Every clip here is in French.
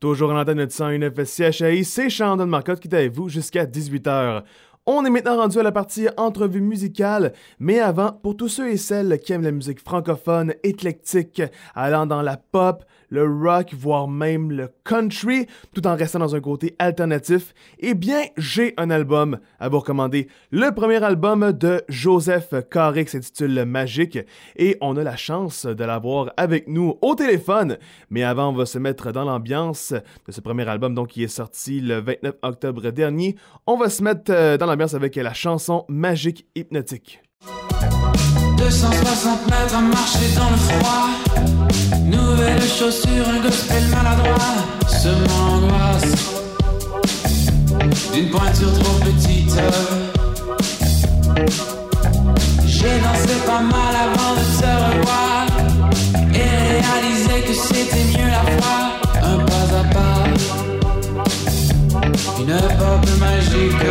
Toujours en antenne de 101.9 CHI, c'est Chandon Marcotte qui est avec vous jusqu'à 18h. On est maintenant rendu à la partie entrevue musicale, mais avant, pour tous ceux et celles qui aiment la musique francophone, éclectique, allant dans la pop, le rock, voire même le country, tout en restant dans un côté alternatif, eh bien, j'ai un album à vous recommander. Le premier album de Joseph Carré qui s'intitule Magique, et on a la chance de l'avoir avec nous au téléphone. Mais avant, on va se mettre dans l'ambiance de ce premier album, donc qui est sorti le 29 octobre dernier. On va se mettre dans l'ambiance avec la chanson Magique Hypnotique. 260 mètres à marcher dans le froid. Nouvelle chaussure, un gospel maladroit. Ce m'angoisse d'une pointure trop petite. J'ai dansé pas mal avant de te revoir et réalisé que c'était mieux la fois. Un pas à pas, une pop magique.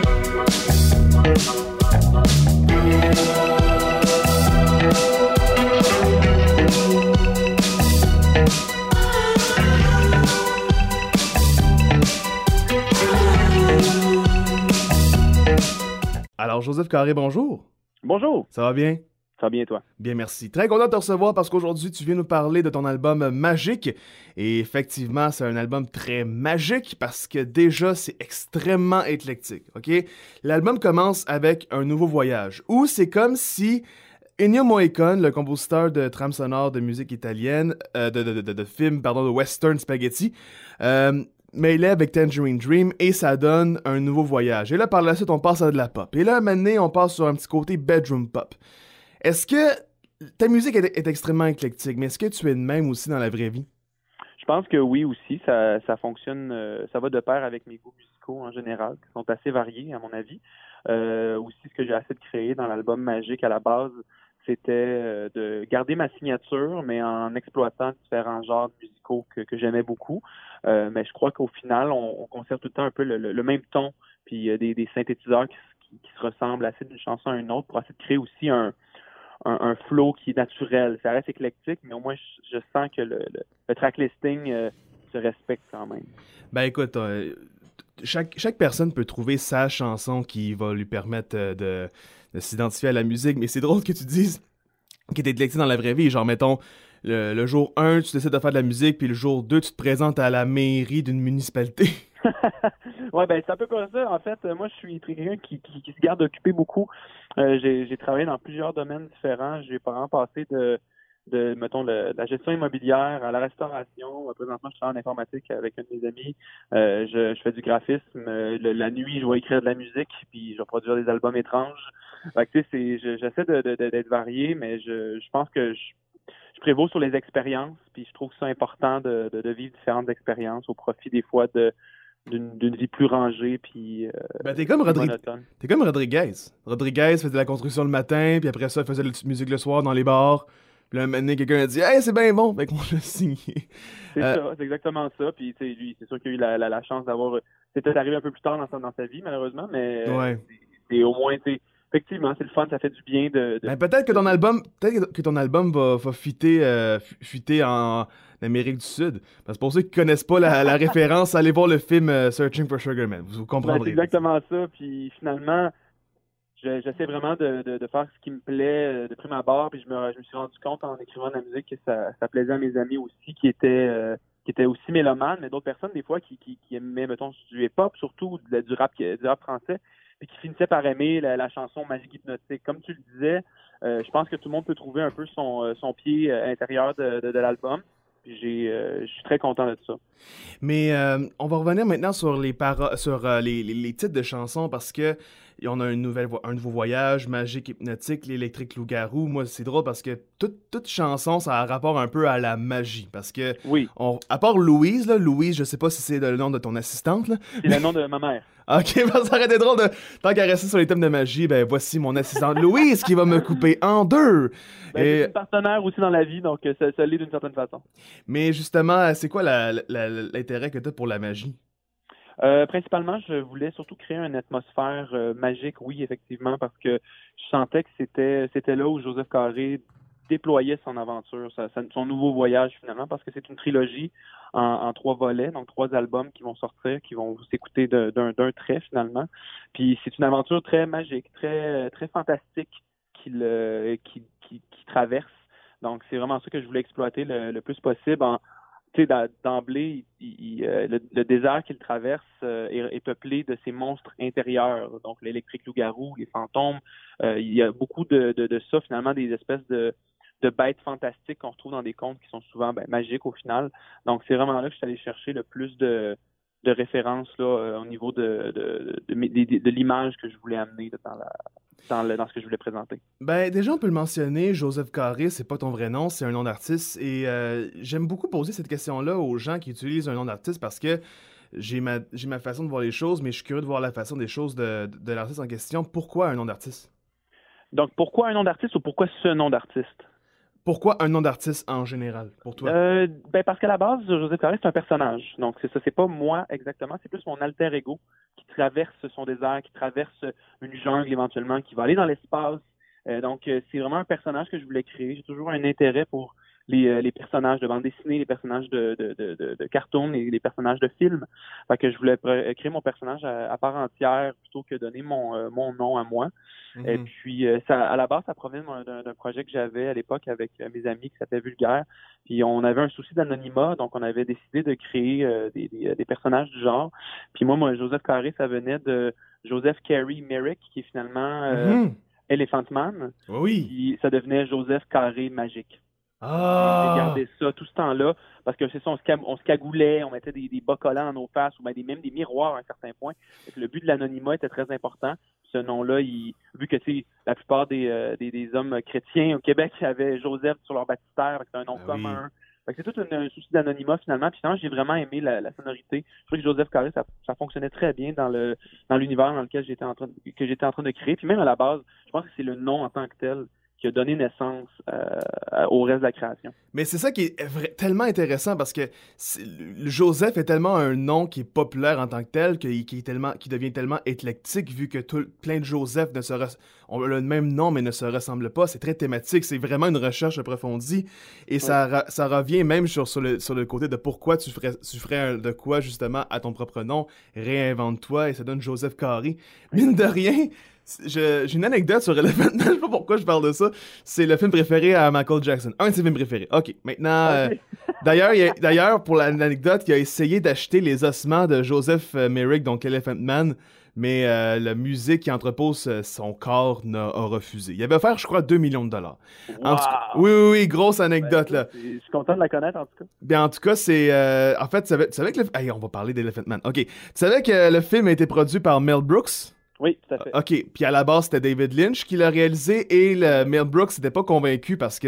Alors, Joseph Carré, bonjour. Bonjour. Ça va bien? Ça va bien, toi? Bien, merci. Très content de te recevoir parce qu'aujourd'hui, tu viens nous parler de ton album Magique. Et effectivement, c'est un album très magique parce que déjà, c'est extrêmement éclectique, OK? L'album commence avec un nouveau voyage où c'est comme si Ennio Morricone, le compositeur de trames sonores de musique italienne, de films, pardon, de western spaghetti, mêlé avec Tangerine Dream et ça donne un nouveau voyage. Et là, par la suite, on passe à de la pop. Et là, maintenant, on passe sur un petit côté bedroom pop. Est-ce que ta musique est extrêmement éclectique, mais est-ce que tu es de même aussi dans la vraie vie? Je pense que oui aussi, ça fonctionne, ça va de pair avec mes goûts musicaux en général, qui sont assez variés à mon avis. Aussi, ce que j'ai essayé de créer dans l'album Magique à la base, c'était de garder ma signature, mais en exploitant différents genres musicaux que j'aimais beaucoup. Mais je crois qu'au final, on conserve tout le temps un peu le même ton, puis des synthétiseurs qui se ressemblent assez d'une chanson à une autre pour essayer de créer aussi un flow qui est naturel. Ça reste éclectique, mais au moins, je sens que le track listing se respecte quand même. Ben écoute, chaque personne peut trouver sa chanson qui va lui permettre de s'identifier à la musique, mais c'est drôle que tu dises qu'il est éclectique dans la vraie vie. Genre, mettons, le jour 1, tu décides de faire de la musique, puis le jour 2, tu te présentes à la mairie d'une municipalité. Ouais, ben c'est un peu comme ça. En fait, moi, je suis quelqu'un qui se garde occupé beaucoup. J'ai travaillé dans plusieurs domaines différents. J'ai par exemple passé de mettons, la gestion immobilière à la restauration. Présentement, je travaille en informatique avec un de mes amis. Je fais du graphisme. La nuit, je vais écrire de la musique, puis je vais produire des albums étranges. Fait que, tu sais, j'essaie d'être varié, mais je pense que je prévaux sur les expériences, puis je trouve ça important de vivre différentes expériences au profit des fois d'une vie plus rangée puis Ben t'es comme monotone. T'es comme Rodriguez. Rodriguez faisait de la construction le matin, puis après ça, il faisait de la petite musique le soir dans les bars. Puis là, un moment donné, quelqu'un a dit « Hey, c'est bien bon! » Fait qu'on l'a signé. C'est ça, c'est exactement ça. Puis, tu sais, lui, c'est sûr qu'il a eu la chance d'avoir... C'est peut-être arrivé un peu plus tard dans sa vie, malheureusement, mais Ouais. c'est au moins, tu sais, effectivement, c'est le fun, ça fait du bien de... Ben peut-être que ton album va fuiter en Amérique du Sud. Parce que pour ceux qui connaissent pas la référence, allez voir le film Searching for Sugar Man. Vous Ben, comprendrez. c'est exactement ça. Puis finalement, j'essaie vraiment de faire ce qui me plaît de prime abord. Puis je me suis rendu compte en écrivant de la musique que ça plaisait à mes amis aussi qui étaient aussi mélomanes, mais d'autres personnes des fois qui aimaient, mettons, du hip-hop, surtout du rap français, puis qui finissaient par aimer la chanson Magique Hypnotique. Comme tu le disais, je pense que tout le monde peut trouver un peu son pied à l'intérieur de l'album. Puis je suis très content de ça. Mais on va revenir maintenant sur les titres de chansons parce que on a un nouveau voyage, Magique Hypnotique, l'électrique loup-garou. Moi, c'est drôle parce que toute chanson, ça a un rapport un peu à la magie. Parce que, oui. À part Louise, je sais pas si c'est le nom de ton assistante. Là. C'est le nom de ma mère. Ok, ben, ça aurait été drôle de. Tant qu'à rester sur les thèmes de magie, ben voici mon assistante Louise qui va me couper en deux. Ben, c'est une partenaire aussi dans la vie, donc ça l'est d'une certaine façon. Mais justement, c'est quoi l'intérêt que tu as pour la magie? Principalement, je voulais surtout créer une atmosphère magique, oui, effectivement, parce que je sentais que c'était là où Joseph Carré déployait son aventure, son nouveau voyage finalement, parce que c'est une trilogie en 3 volets, donc 3 albums qui vont sortir, qui vont s'écouter d'un trait finalement. Puis c'est une aventure très magique, très très fantastique qui traverse. Donc c'est vraiment ça que je voulais exploiter le plus possible. Tu sais, d'emblée, le désert qu'il traverse est peuplé de ces monstres intérieurs, donc l'électrique loup-garou, les fantômes. Il y a beaucoup de ça, finalement, des espèces de bêtes fantastiques qu'on retrouve dans des contes qui sont souvent magiques au final. Donc, c'est vraiment là que je suis allé chercher le plus de références là, au niveau de l'image que je voulais amener dans ce que je voulais présenter. Ben, déjà, on peut le mentionner, Joseph Carré, c'est pas ton vrai nom, c'est un nom d'artiste. Et j'aime beaucoup poser cette question-là aux gens qui utilisent un nom d'artiste parce que j'ai ma façon de voir les choses, mais je suis curieux de voir la façon des choses de l'artiste en question. Pourquoi un nom d'artiste? Donc, pourquoi un nom d'artiste ou pourquoi ce nom d'artiste? Pourquoi un nom d'artiste en général, pour toi? Parce qu'à la base, Joseph Carré, c'est un personnage. Donc, c'est ça, c'est pas moi exactement, c'est plus mon alter ego qui traverse son désert, qui traverse une jungle éventuellement, qui va aller dans l'espace. Donc, c'est vraiment un personnage que je voulais créer. J'ai toujours un intérêt pour les personnages de bande dessinée, les personnages de cartoon et les personnages de films. Fait que je voulais créer mon personnage à part entière plutôt que donner mon nom à moi. Mm-hmm. Et puis, à la base, ça provient d'un projet que j'avais à l'époque avec mes amis qui s'appelait Vulgaire. Puis, on avait un souci d'anonymat, donc on avait décidé de créer des personnages du genre. Puis moi, Joseph Carré, ça venait de Joseph Carey Merrick, qui est finalement Elephant Man. Oui. Puis, ça devenait Joseph Carré Magique. Ah! J'ai gardé ça tout ce temps-là, parce que c'est ça, on se cagoulait, on mettait des bas collants dans nos faces, ou même des miroirs à un certain point. Le but de l'anonymat était très important. Ce nom-là, vu que la plupart des hommes chrétiens au Québec avaient Joseph sur leur baptistère, c'est un nom commun. C'est tout un souci d'anonymat finalement. Puis finalement, j'ai vraiment aimé la sonorité. Je trouve que Joseph Carré, ça fonctionnait très bien dans l'univers dans lequel j'étais en train de créer. Puis même à la base, je pense que c'est le nom en tant que tel qui a donné naissance au reste de la création. Mais c'est ça qui est tellement intéressant parce que Joseph est tellement un nom qui est populaire en tant que tel, qui devient tellement éclectique vu que plein de Joseph ont le même nom mais ne se ressemblent pas. C'est très thématique, c'est vraiment une recherche approfondie et ça revient même sur le côté de pourquoi tu ferais de quoi justement à ton propre nom, réinvente-toi et ça donne Joseph Carré. Mine de rien, j'ai une anecdote sur Elephant Man, je sais pas pourquoi je parle de ça. C'est le film préféré à Michael Jackson. Un de ses films préférés. OK, maintenant... D'ailleurs, pour l'anecdote, il a essayé d'acheter les ossements de Joseph Merrick, donc Elephant Man, mais la musique qui entrepose son corps a refusé. Il avait offert, je crois, 2 millions de dollars. Wow. Oui, grosse anecdote, là. Je suis content de la connaître, en tout cas. Bien, en tout cas, c'est... en fait, tu savais que Hey, on va parler d'Elephant Man. OK. Tu savais que le film a été produit par Mel Brooks? Oui, tout à fait. OK. Puis à la base, c'était David Lynch qui l'a réalisé et Mel Brooks n'était pas convaincu parce que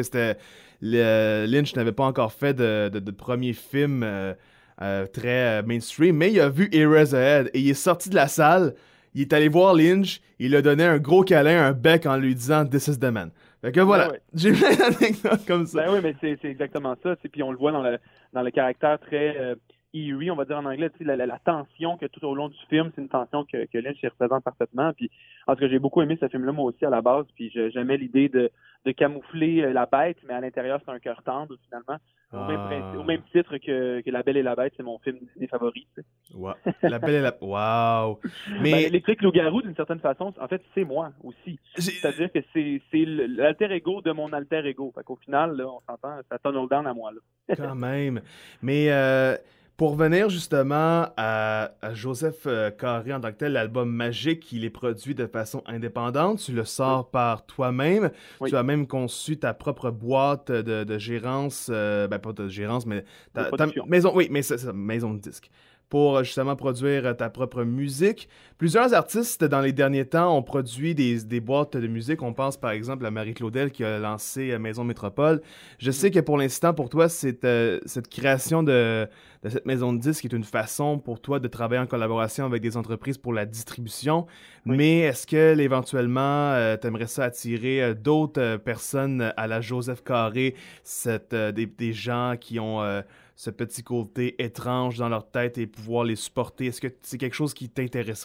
Lynch n'avait pas encore fait de premier film très mainstream, mais il a vu Eraserhead et il est sorti de la salle, il est allé voir Lynch, il a donné un gros câlin, un bec en lui disant « This is the man ». Fait que voilà, j'ai plein d'anecdotes comme ça. Ben oui, mais c'est exactement ça. Puis on le voit dans le caractère très... eerie, on va dire en anglais, la tension que tout au long du film, c'est une tension que Lynch représente parfaitement. Puis, en tout cas, j'ai beaucoup aimé ce film-là, moi aussi, à la base. Puis, j'aimais l'idée de camoufler la bête, mais à l'intérieur, c'est un cœur tendre, finalement. Au même titre que La Belle et la Bête, c'est mon film Disney favori. Tu sais. Wow. La Belle et la... Wow! Mais... l'électrique loup-garou, d'une certaine façon, en fait, c'est moi aussi. C'est-à-dire que c'est l'alter ego de mon alter ego. Fait qu'au final, là, on s'entend, ça tunnel down à moi. Là. Quand même. Mais... pour revenir justement à Joseph Carré en tant que tel, l'album Magique, il est produit de façon indépendante. Tu le sors par toi-même. Oui. Tu as même conçu ta propre boîte de gérance, pas de gérance, mais ta maison, oui, mais c'est ça, maison de disque. Pour justement produire ta propre musique. Plusieurs artistes, dans les derniers temps, ont produit des boîtes de musique. On pense par exemple à Marie Claudel qui a lancé Maison Métropole. Je sais que pour l'instant, pour toi, cette création de cette maison de disques est une façon pour toi de travailler en collaboration avec des entreprises pour la distribution. Oui. Mais est-ce que éventuellement, tu aimerais ça attirer d'autres personnes à la Joseph Carré, des gens qui ont... ce petit côté étrange dans leur tête et pouvoir les supporter. Est-ce que c'est quelque chose qui t'intéresserait?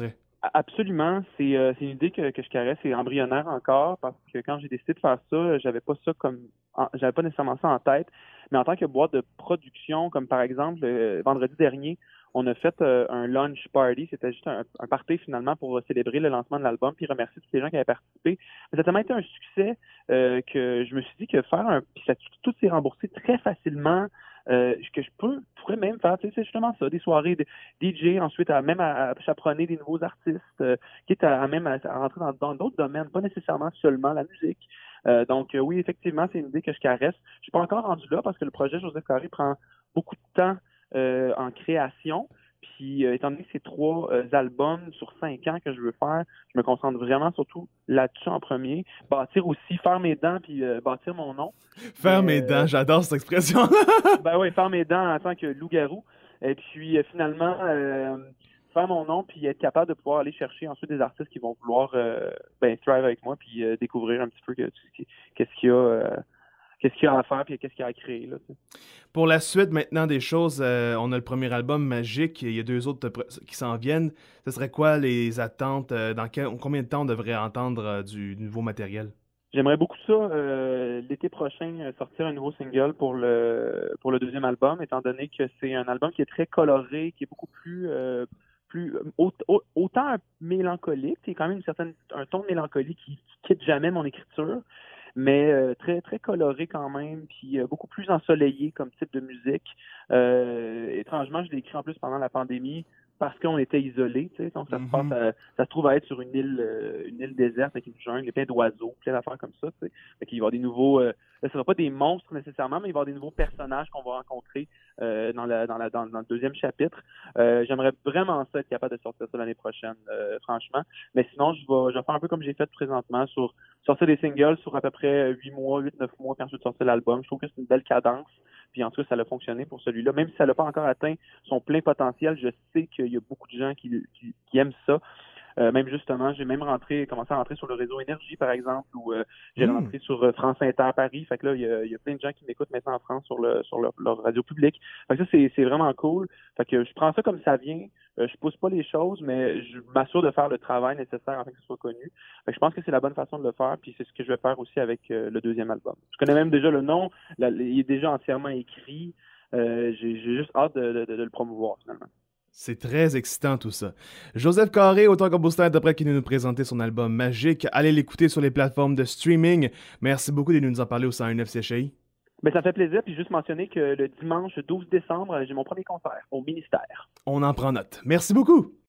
Absolument, c'est une idée que je caresse, c'est embryonnaire encore, parce que quand j'ai décidé de faire ça, j'avais pas nécessairement ça en tête, mais en tant que boîte de production, comme par exemple, vendredi dernier, on a fait un launch party, c'était juste un party finalement pour célébrer le lancement de l'album, puis remercier tous les gens qui avaient participé. Mais ça a tellement été un succès que je me suis dit que puis ça tout s'est remboursé très facilement. Que pourrais même faire, tu sais, c'est justement ça, des soirées de DJ, ensuite à chaperonner des nouveaux artistes, quitte à rentrer dans d'autres domaines, pas nécessairement seulement la musique. Donc oui, effectivement, c'est une idée que je caresse. Je suis pas encore rendu là parce que le projet Joseph Carré prend beaucoup de temps en création. Puis, étant donné que c'est 3 albums sur 5 ans que je veux faire, je me concentre vraiment surtout là-dessus en premier. Bâtir aussi, faire mes dents, puis bâtir mon nom. Faire mes dents, j'adore cette expression. Ben oui, faire mes dents en tant que loup-garou. Et puis, finalement, faire mon nom, puis être capable de pouvoir aller chercher ensuite des artistes qui vont vouloir thrive avec moi, puis découvrir un petit peu qu'est-ce qu'il y a... qu'est-ce qu'il y a à faire puis qu'est-ce qu'il y a à créer. Là, pour la suite, maintenant, des choses, on a le premier album, Magique, il y a 2 autres qui s'en viennent. Ce serait quoi les attentes? Combien de temps on devrait entendre du nouveau matériel? J'aimerais beaucoup ça, l'été prochain, sortir un nouveau single pour le deuxième album, étant donné que c'est un album qui est très coloré, qui est beaucoup plus autant mélancolique, il y a quand même un ton de mélancolie qui quitte jamais mon écriture, mais très très coloré quand même, puis beaucoup plus ensoleillé comme type de musique. Étrangement, je l'ai écrit en plus pendant la pandémie parce qu'on était isolés, tu sais, donc ça se trouve à être sur une île déserte avec une jungle, plein d'oiseaux, plein d'affaires comme ça, tu sais. Fait qu'il va y avoir des nouveaux, ce sera pas des monstres nécessairement, mais il va y avoir des nouveaux personnages qu'on va rencontrer dans le deuxième chapitre. J'aimerais vraiment ça être capable de sortir ça l'année prochaine, franchement. Mais sinon, je vais faire un peu comme j'ai fait présentement, sortir des singles sur à peu près 8 mois, 8-9 mois, puis ensuite sortir l'album. Je trouve que c'est une belle cadence. Puis en tout cas, ça a fonctionné pour celui-là. Même si ça n'a pas encore atteint son plein potentiel, je sais qu'il y a beaucoup de gens qui aiment ça. Même justement, j'ai même commencé à rentrer sur le réseau Énergie, par exemple, ou j'ai rentré sur France Inter Paris. Fait que là, il y a plein de gens qui m'écoutent maintenant en France sur leur radio publique. Fait que ça, c'est vraiment cool. Fait que je prends ça comme ça vient. Je pousse pas les choses, mais je m'assure de faire le travail nécessaire afin que ce soit connu. Fait que je pense que c'est la bonne façon de le faire, puis c'est ce que je vais faire aussi avec le deuxième album. Je connais même déjà le nom, il est déjà entièrement écrit. J'ai juste hâte de le promouvoir, finalement. C'est très excitant tout ça. Joseph Carré, auteur-compositeur interprète qui nous présentait son album Magique. Allez l'écouter sur les plateformes de streaming. Merci beaucoup de nous en parler au 101.9 CHI. Ben, ça fait plaisir. Puis juste mentionner que le dimanche 12 décembre, j'ai mon premier concert au ministère. On en prend note. Merci beaucoup.